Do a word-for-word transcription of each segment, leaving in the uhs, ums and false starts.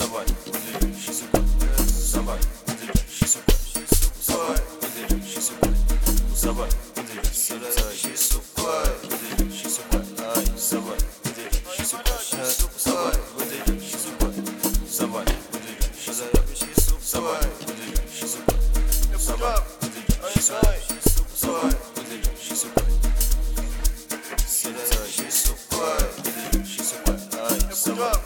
Somebody, she's a boy. Somebody, she's a boy. Somebody, she's a boy. Somebody, she's a boy. Somebody, she's a boy. She's a boy. She's a boy. Somebody, she's a boy. Somebody, she's a boy. Somebody, she's a boy. Somebody, she's a boy. Somebody, she's a boy. Somebody, she's a boy. She's a boy. She's a boy. Somebody.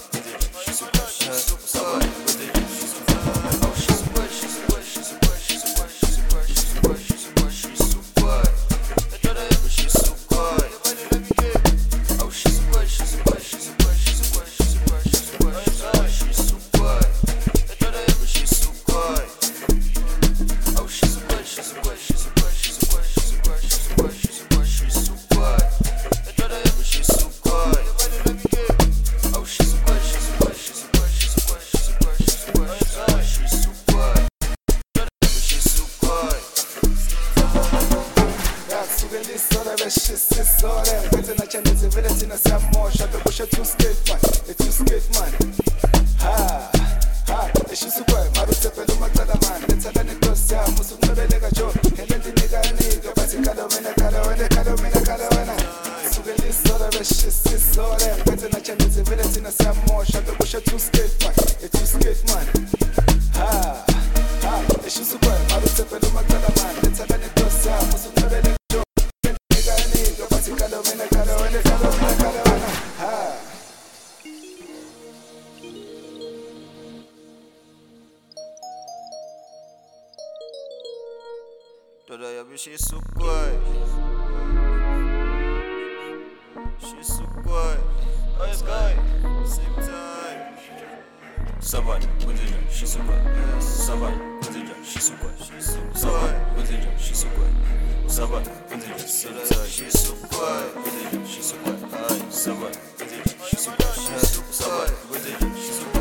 She's so good. She's so good. Oh, it's good. Same time. Somebody with the jump. She's so good. Somebody with the jump. She's so good. Somebody with the jump. She's so good. Somebody with the jump. She's so good. She's so good. Somebody with the jump. She's so good. Somebody with the jump. She's so good.